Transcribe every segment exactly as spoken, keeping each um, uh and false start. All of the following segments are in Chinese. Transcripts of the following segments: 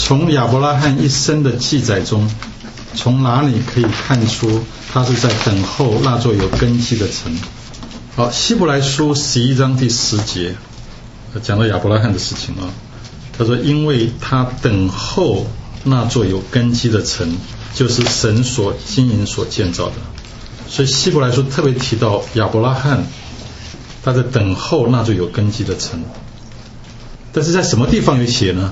从亚伯拉罕一生的记载中，从哪里可以看出他是在等候那座有根基的城？好，希伯来书十一章第十节讲到亚伯拉罕的事情啊，他说因为他等候那座有根基的城，就是神所经营所建造的。所以希伯来书特别提到亚伯拉罕他在等候那座有根基的城，但是在什么地方有写呢？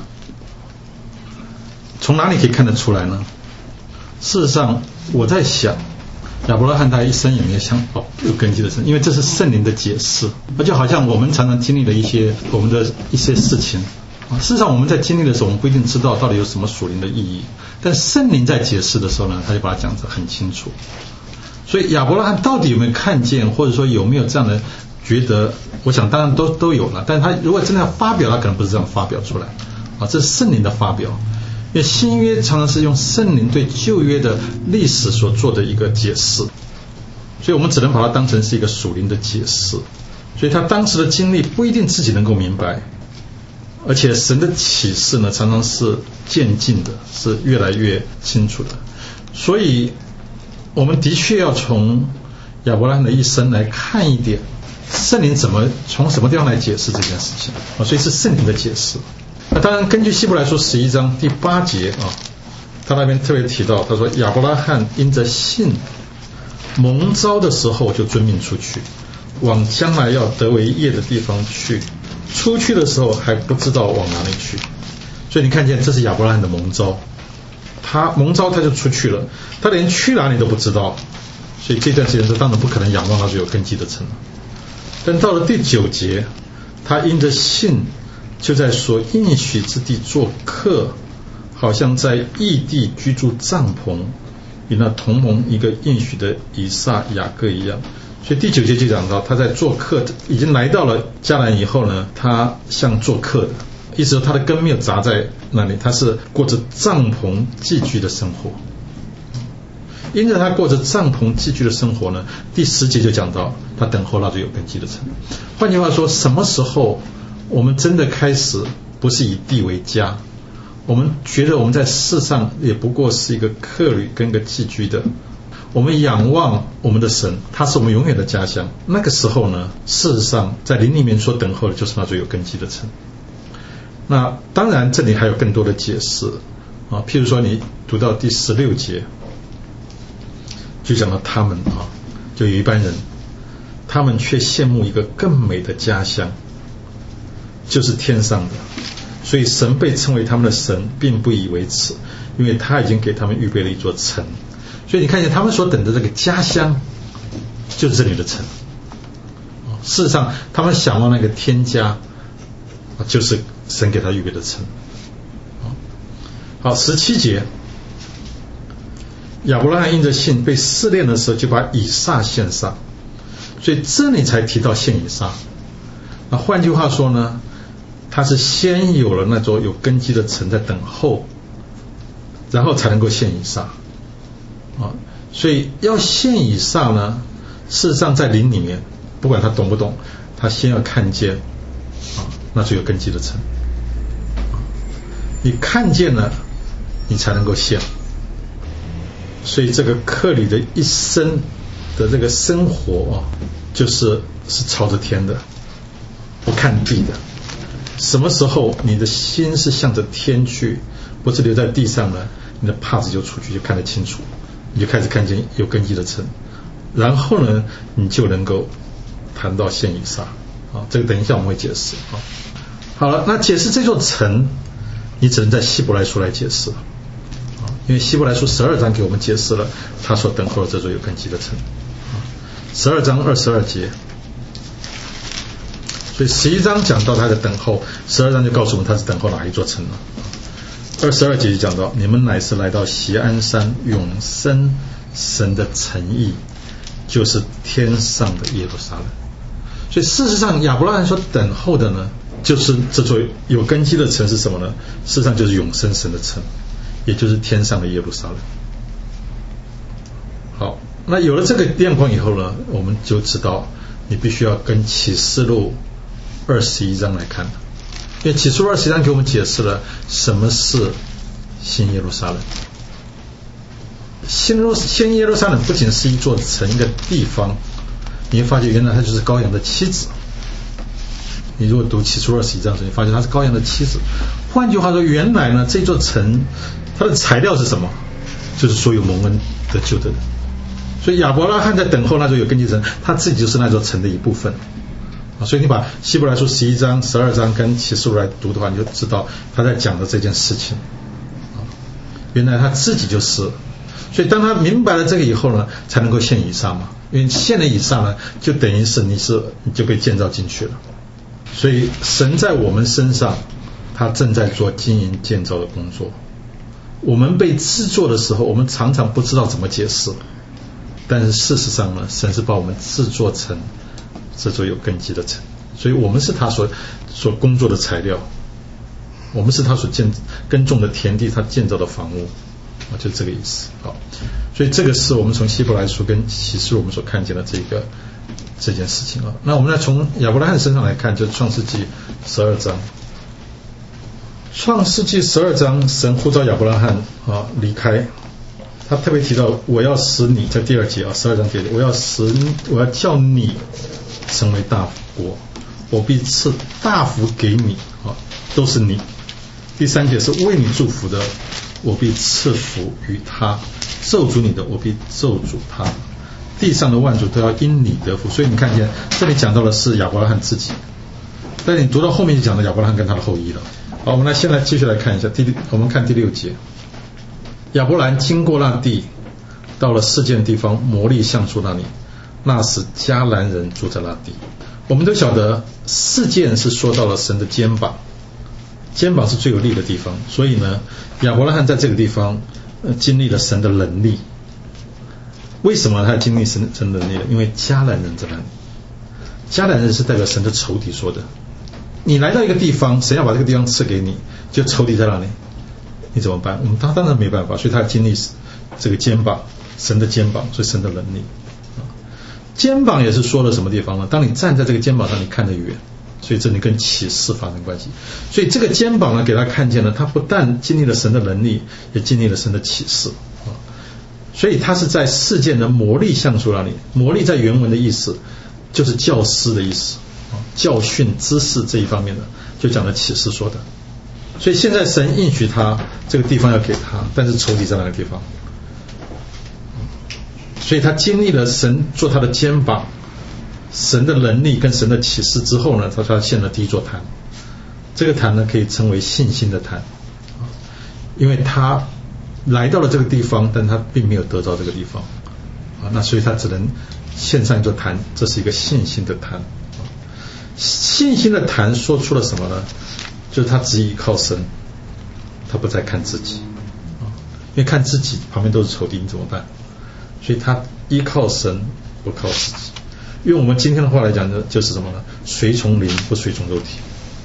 从哪里可以看得出来呢？事实上我在想，亚伯拉罕他一生有没有想哦有根基的城，因为这是圣灵的解释，而就好像我们常常经历的一些我们的一些事情啊，事实上我们在经历的时候我们不一定知道到底有什么属灵的意义，但圣灵在解释的时候呢，他就把它讲得很清楚。所以亚伯拉罕到底有没有看见，或者说有没有这样的觉得，我想当然都都有了，但是他如果真的要发表，他可能不是这样发表出来啊，这是圣灵的发表。因为新约常常是用圣灵对旧约的历史所做的一个解释，所以我们只能把它当成是一个属灵的解释。所以他当时的经历不一定自己能够明白，而且神的启示呢常常是渐进的，是越来越清楚的。所以我们的确要从亚伯拉罕的一生来看一点圣灵怎么从什么地方来解释这件事情啊，所以是圣灵的解释。那当然根据希伯来书十一章第八节啊，他那边特别提到，他说亚伯拉罕因着信蒙召的时候就遵命出去，往将来要得为业的地方去，出去的时候还不知道往哪里去。所以你看见这是亚伯拉罕的蒙召，他蒙召他就出去了，他连去哪里都不知道，所以这段时间他当然不可能仰望那座有根基的城。但到了第九节，他因着信就在所应许之地做客，好像在异地居住帐篷，与那同盟一个应许的以撒雅各一样。所以第九节就讲到他在做客，已经来到了迦南以后呢，他像做客的，意思说他的根没有扎在那里，他是过着帐篷寄居的生活。因着他过着帐篷寄居的生活呢，第十节就讲到他等候那座有根基的城。换句话说，什么时候我们真的开始不是以地为家，我们觉得我们在世上也不过是一个客旅跟个寄居的，我们仰望我们的神，他是我们永远的家乡，那个时候呢，事实上在灵里面所等候的就是那座有根基的城。那当然这里还有更多的解释啊，譬如说你读到第十六节就讲到他们啊，就有一般人他们却羡慕一个更美的家乡，就是天上的，所以神被称为他们的神并不以为耻，因为他已经给他们预备了一座城。所以你看见他们所等的这个家乡就是这里的城，事实上他们想望那个天家就是神给他预备的城。好，十七节，亚伯拉罕因着信被试炼的时候就把以撒献上，所以这里才提到献以撒。那换句话说呢，他是先有了那座有根基的城在等候，然后才能够献以撒啊。所以要献以撒呢，事实上在灵里面不管他懂不懂，他先要看见啊那座有根基的城，你看见了你才能够献。所以这个客旅的一生的这个生活啊，就是是朝着天的，不看地的。什么时候你的心是向着天去，不是留在地上呢，你的帕子就出去，就看得清楚，你就开始看见有根基的城，然后呢你就能够谈到献以撒啊，这个等一下我们会解释啊。好了，那解释这座城你只能在希伯来书来解释，因为希伯来书十二章给我们解释了他所等候的这座有根基的城。十二章二十二节，所以十一章讲到他的等候，十二章就告诉我们他是等候哪一座城呢？二十二节就讲到你们乃是来到锡安山永生神的城邑，就是天上的耶路撒冷。所以事实上亚伯拉罕所等候的呢，就是这座有根基的城是什么呢？事实上就是永生神的城，也就是天上的耶路撒冷。好，那有了这个亮光以后呢，我们就知道你必须要跟启示录二十一章来看，因为启示录二十一章给我们解释了什么是新耶路撒冷。新新耶路撒冷不仅是一座城，一个地方，你会发觉原来它就是羔羊的妻子。你如果读起初二十一章的时候，你发现它是羔羊的妻子。换句话说，原来呢这座城它的材料是什么？就是所有蒙恩得救的人。所以亚伯拉罕在等候那座有根基城，他自己就是那座城的一部分。所以你把希伯来书十一章、十二章跟启示录来读的话，你就知道他在讲的这件事情。原来他自己就是。所以当他明白了这个以后呢，才能够献以撒嘛。因为献了以撒呢，就等于是你是你就被建造进去了。所以神在我们身上，他正在做经营建造的工作。我们被制作的时候，我们常常不知道怎么解释，但是事实上呢，神是把我们制作成这座有根基的城，所以我们是他所所工作的材料，我们是他所建耕种的田地，他建造的房屋，啊，就这个意思。好，所以这个是我们从希伯来书跟启示录我们所看见的这个这件事情啊。那我们来从亚伯拉罕身上来看，就是创世纪十二章。创世纪十二章，神呼召亚伯拉罕啊离开，他特别提到我要使你，在第二节啊，十二章第二节，我要使我要叫你成为大国，我必赐大福给你啊，都是你。第三节是为你祝福的，我必赐福于他；咒诅你的，我必咒诅他。地上的万族都要因你得福。所以你看见这里讲到的是亚伯拉罕自己，但你读到后面就讲到亚伯拉罕跟他的后裔了。好，我们来先来继续来看一下第我们看第六节。亚伯兰经过那地，到了示剑地方摩利橡树那里，那时迦南人住在那地。我们都晓得示剑是说到了神的肩膀，肩膀是最有力的地方，所以呢亚伯拉罕在这个地方、呃、经历了神的能力。为什么他经历神神的能力？因为迦南人在那里，迦南人是代表神的仇敌说的。你来到一个地方，神要把这个地方赐给你，就仇敌在那里，你怎么办？我们他当然没办法，所以他经历这个肩膀，神的肩膀，所以神的能力。肩膀也是说了什么地方呢？当你站在这个肩膀上，你看得远，所以这里跟启示发生关系。所以这个肩膀呢，给他看见了，他不但经历了神的能力，也经历了神的启示。所以他是在示剑的摩利橡树那里，摩利在原文的意思就是教师的意思。教训知识这一方面的，就讲了启示说的。所以现在神应许他这个地方要给他，但是仇敌在那个地方，所以他经历了神做他的肩膀，神的能力跟神的启示之后呢，他发现了第一座坛。这个坛呢可以称为信心的坛，因为他来到了这个地方，但他并没有得到这个地方啊，那所以他只能献上一座坛，这是一个信心的坛。信心的坛说出了什么呢？就是他只依靠神，他不再看自己，因为看自己旁边都是仇敌，你怎么办？所以他依靠神，不靠自己。用我们今天的话来讲呢，就是什么呢？随从灵，不随从肉体。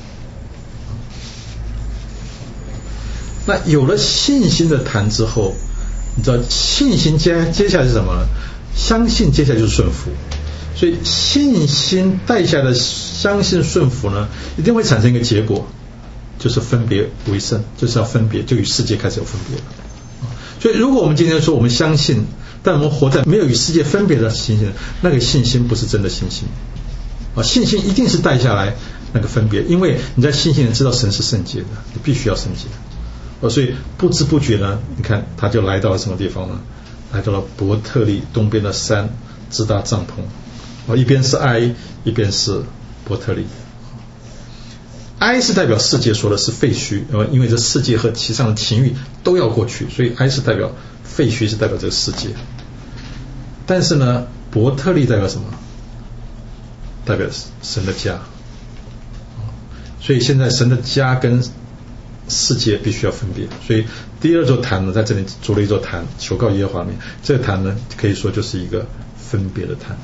那有了信心的坛之后，你知道信心接接下来是什么呢？相信接下来就是顺服。所以信心带下的相信顺服呢，一定会产生一个结果，就是分别为圣，就是要分别，就与世界开始有分别了。所以如果我们今天说我们相信，但我们活在没有与世界分别的信心，那个信心不是真的信心啊！信心一定是带下来那个分别，因为你在信心里知道神是圣洁的，你必须要圣洁啊！所以不知不觉呢，你看他就来到了什么地方呢？来到了伯特利东边的山，支搭帐篷。一边是哀，一边是伯特利。哀是代表世界说的是废墟，因为这世界和其上的情欲都要过去，所以哀是代表废墟，是代表这个世界。但是呢，伯特利代表什么？代表神的家。所以现在神的家跟世界必须要分别。所以第二座坛呢，在这里筑了一座坛，求告耶和华名。这个坛呢，可以说就是一个分别的坛。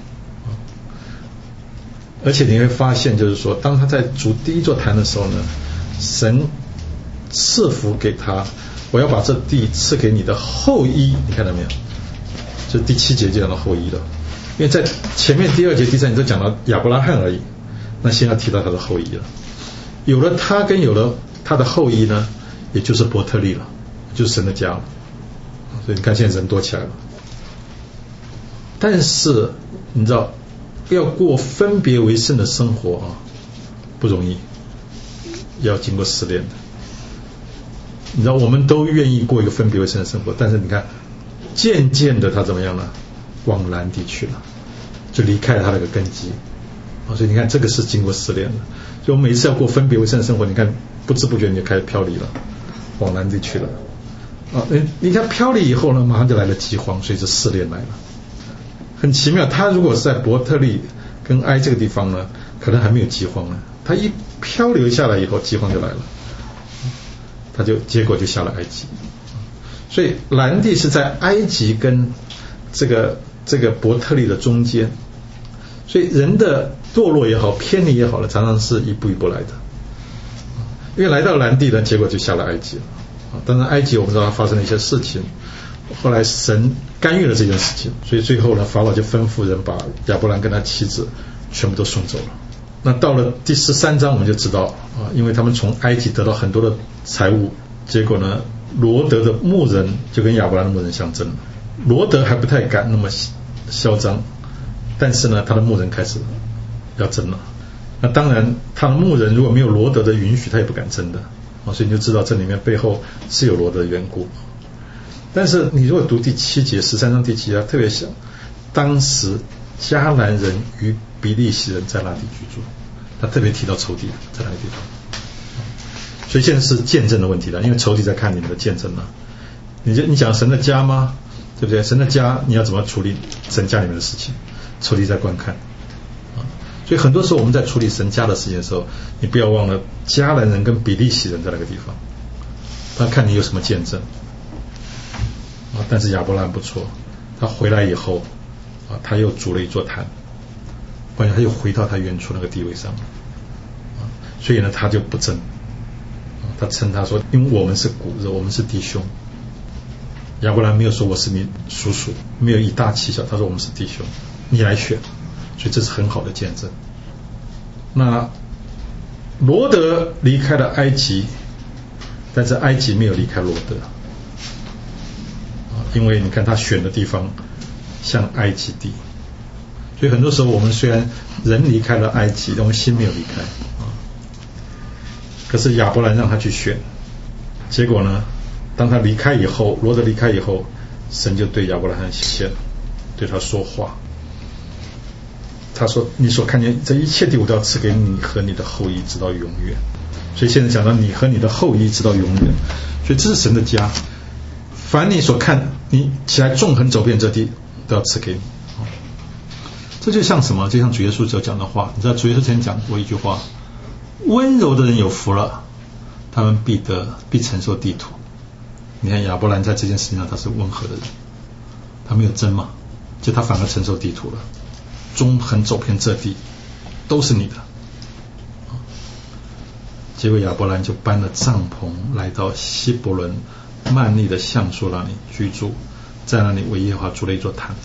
而且你会发现，就是说当他在筑第一座坛的时候呢，神赐福给他，我要把这地赐给你的后裔。你看到没有？就第七节就讲到后裔了，因为在前面第二节第三节都讲到亚伯拉罕而已，那现在提到他的后裔了。有了他跟有了他的后裔呢，也就是伯特利了， 就是神的家了。所以你看现在人多起来了，但是你知道要过分别为圣的生活啊，不容易，要经过试炼的。你知道我们都愿意过一个分别为圣的生活，但是你看渐渐的他怎么样呢？往南地去了，就离开了他那个根基啊。所以你看这个是经过试炼的。所以我们每次要过分别为圣的生活，你看不知不觉你就开始飘离了，往南地去了啊。你你看飘离以后呢，马上就来了饥荒，所以这试炼来了。很奇妙，他如果是在伯特利跟埃这个地方呢，可能还没有饥荒呢。他一漂流下来以后，饥荒就来了，他就结果就下了埃及。所以南地是在埃及跟这个这个伯特利的中间，所以人的堕落也好，偏离也好了，常常是一步一步来的。因为来到南地呢，结果就下了埃及了。当然埃及我们知道发生了一些事情，后来神干预了这件事情，所以最后呢，法老就吩咐人把亚伯兰跟他妻子全部都送走了。那到了第十三章我们就知道啊，因为他们从埃及得到很多的财物，结果呢，罗德的牧人就跟亚伯兰的牧人相争了。罗德还不太敢那么嚣张，但是呢，他的牧人开始要争了。那当然，他的牧人如果没有罗德的允许，他也不敢争的啊，所以你就知道这里面背后是有罗德的缘故。但是你如果读第七节，十三章第七节，特别想当时迦南人与比利洗人在那地居住，他特别提到仇敌在那个地方，所以现在是见证的问题了，因为仇敌在看你们的见证了。你就你讲神的家吗？对不对？神的家你要怎么处理神家里面的事情？仇敌在观看啊，所以很多时候我们在处理神家的事情的时候，你不要忘了迦南人跟比利洗人在那个地方，他看你有什么见证啊。但是亚伯兰不错，他回来以后啊，他又筑了一座坛，关键他又回到他原初那个地位上啊，所以呢他就不争啊，他称他说，因为我们是骨肉，我们是弟兄。亚伯兰没有说我是你叔叔，没有以大欺小，他说我们是弟兄，你来选，所以这是很好的见证。那罗德离开了埃及，但是埃及没有离开罗德啊，因为你看他选的地方像埃及地，所以很多时候我们虽然人离开了埃及，但我们心没有离开啊。可是亚伯兰让他去选，结果呢？当他离开以后，罗德离开以后，神就对亚伯拉罕显现，对他说话。他说：“你所看见这一切地，我都要赐给你和你的后裔，直到永远。”所以现在讲到你和你的后裔，直到永远。所以这是神的家，凡你所看，你起来纵横走遍这地，都要赐给你。这就像什么？就像主耶稣所讲的话。你知道主耶稣曾经讲过一句话：“温柔的人有福了，他们必得必承受地土。”你看亚伯兰在这件事情上他是温和的人，他没有争嘛，就他反而承受地土了，纵横走遍这地都是你的。结果亚伯兰就搬了帐篷来到希伯伦曼利的橡树那里居住，在那里为耶和华筑了一座坛。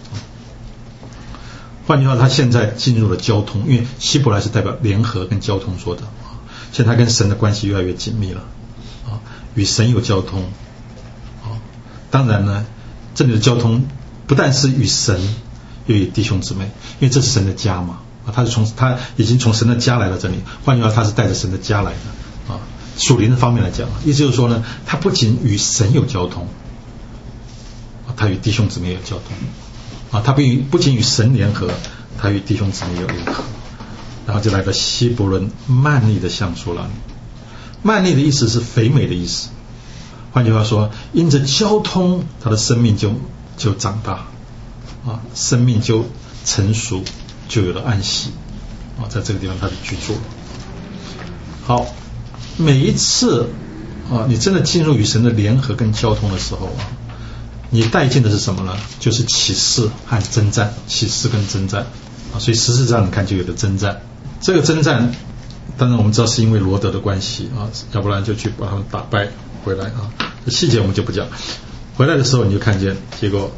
换句话，他现在进入了交通，因为希伯来是代表联合跟交通说的，现在他跟神的关系越来越紧密了啊，与神有交通啊。当然呢，这里的交通不但是与神，又与弟兄姊妹，因为这是神的家嘛啊，他是从他已经从神的家来到这里。换句话，他是带着神的家来的啊。属灵的方面来讲，意思就是说呢，他不仅与神有交通啊，他与弟兄姊妹有交通啊，他不不仅与神联合，他与弟兄姊妹有联合。然后就来到希伯伦曼利的橡树那里。曼利的意思是肥美的意思。换句话说，因着交通，他的生命就就长大啊，生命就成熟，就有了安息啊，在这个地方他就居住了。好，每一次啊，你真的进入与神的联合跟交通的时候啊，你带进的是什么呢？就是启示和征战，启示跟征战啊，所以十四章你看就有了征战。这个征战，当然我们知道是因为罗德的关系啊，要不然就去把他们打败回来啊。细节我们就不讲。回来的时候你就看见，结果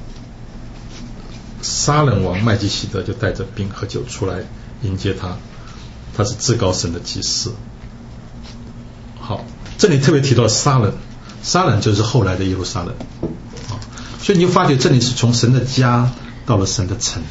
撒冷王麦基洗德就带着饼和酒出来迎接他，他是至高神的祭司。好，这里特别提到撒冷， 撒冷就是后来的耶路撒冷啊，所以你就发觉这里是从神的家到了神的城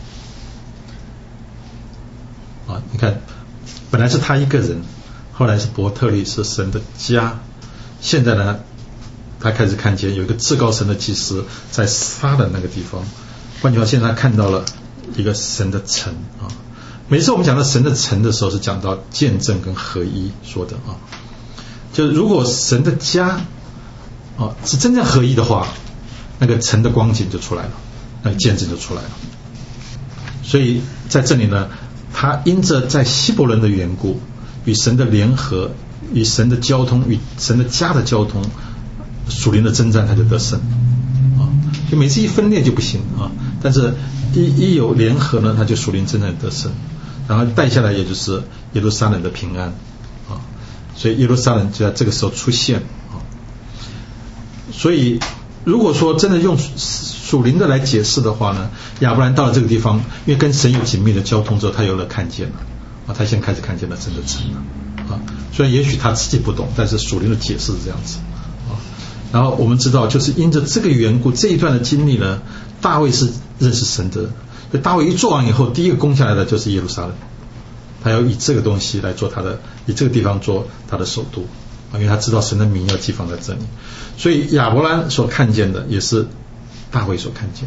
啊。你看，本来是他一个人，后来是伯特利是神的家，现在呢，他开始看见有一个至高神的祭司在撒冷那个地方。换句话，现在他看到了一个神的城啊。每次我们讲到神的城的时候，是讲到见证跟合一说的啊。就是如果神的家啊是真正合一的话，那个城的光景就出来了，那个见证就出来了。所以在这里呢，他因着在希伯伦的缘故，与神的联合，与神的交通，与神的家的交通，属灵的征战他就得胜啊。就每次一分裂就不行啊，但是一一有联合呢，他就属灵征战得胜，然后带下来也就是耶路撒冷的平安啊。所以耶路撒冷就在这个时候出现啊。所以如果说真的用属灵的来解释的话呢，亚伯兰到了这个地方，因为跟神有紧密的交通之后，他有了看见了啊，他现在开始看见了真的城了啊。虽然也许他自己不懂，但是属灵的解释是这样子啊。然后我们知道，就是因着这个缘故，这一段的经历呢，大卫是认识神的。所以大卫一做完以后，第一个攻下来的就是耶路撒冷，他要以这个东西来做他的，以这个地方做他的首都啊，因为他知道神的名要寄放在这里。所以亚伯兰所看见的也是大卫所看见的。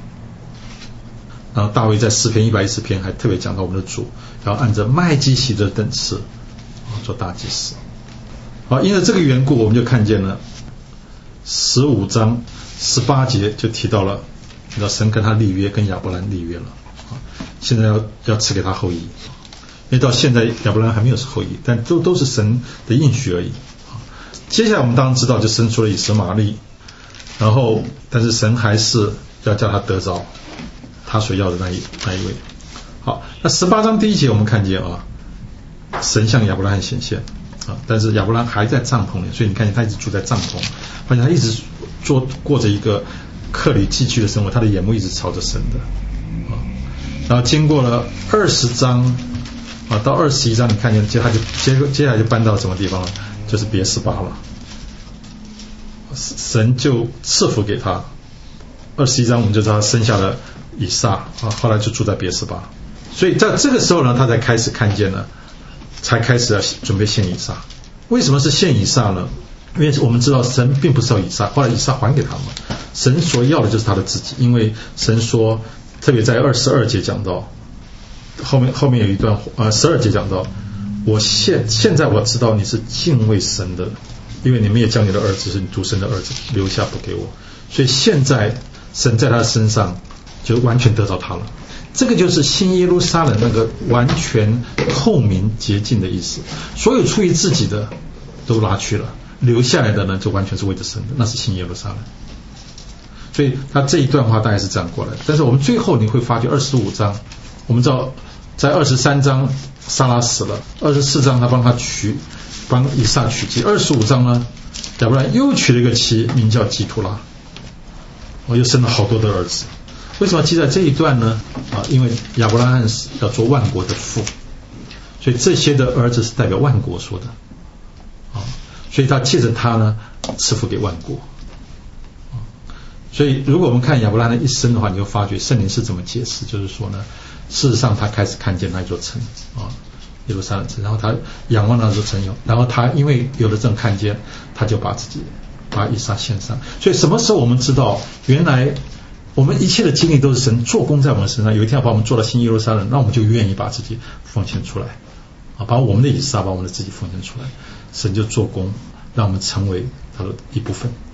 然后大卫在诗篇一百一十篇还特别讲到我们的主要按着麦基洗德等次做大祭司。好，因为这个缘故，我们就看见了十五章十八节就提到了，你知道神跟他立约，跟亚伯兰立约了啊，现在要要赐给他后裔，因为到现在亚伯兰还没有是后裔，但都都是神的应许而已。接下来我们当然知道，就生出了以实玛利，然后但是神还是要叫他得着他所要的那一那一位。好，那十八章第一节我们看见啊，神向亚伯兰显现啊，但是亚伯兰还在帐篷里，所以你看见他一直住在帐篷，而且他一直做过着一个客旅寄居的生活，他的眼目一直朝着神的啊。然后经过了二十章啊，到二十一章，你看见接他就接接下来就搬到什么地方了？就是别是巴了。神就赐福给他。二十一章我们就知道他生下了以撒啊，后来就住在别是巴。所以在这个时候呢，他才开始看见了，才开始要准备献以撒。为什么是献以撒呢？因为我们知道神并不是要以撒，后来以撒还给他们，神所要的就是他的自己。因为神说，特别在二十二节讲到，后面后面有一段呃十二节讲到，我现现在我知道你是敬畏神的，因为你们也将你的儿子是你独生的儿子留下不给我，所以现在神在他身上就完全得着他了。这个就是新耶路撒冷那个完全透明洁净的意思，所有出于自己的都拿去了，留下来的呢就完全是为着神的，那是新耶路撒冷。所以他这一段话大概是这样过来的。但是我们最后你会发觉二十五章，我们知道在二十三章撒拉死了，二十四章他帮他娶帮以撒娶妻，二十五章呢亚伯兰又娶了一个妻，名叫基图拉，我又生了好多的儿子。为什么记在这一段呢？啊，因为亚伯拉罕要做万国的父，所以这些的儿子是代表万国说的啊，所以他借着他呢赐福给万国啊。所以如果我们看亚伯拉罕的一生的话，你会发觉圣灵是怎么解释，就是说呢，事实上他开始看见那座城啊，耶路撒冷城，然后他仰望那座城，然后他因为有了这种看见，他就把自己把以撒献上。所以什么时候我们知道原来我们一切的经历都是神做工在我们身上，有一天要把我们做到新耶路撒冷，那我们就愿意把自己奉献出来啊，把我们的以撒把我们的自己奉献出来，神就做工让我们成为他的一部分。